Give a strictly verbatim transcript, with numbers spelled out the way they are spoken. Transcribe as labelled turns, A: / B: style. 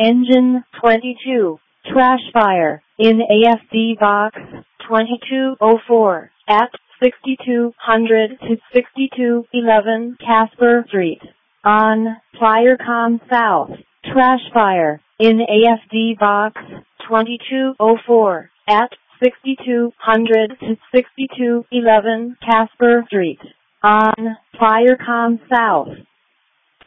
A: Engine twenty-two, trash fire, in A F D box twenty-two oh four, at sixty-two hundred to sixty-two eleven Casper Street, on Firecom South. Trash fire, in A F D box twenty-two oh four, at sixty-two hundred to sixty-two eleven Casper Street, on Firecom South.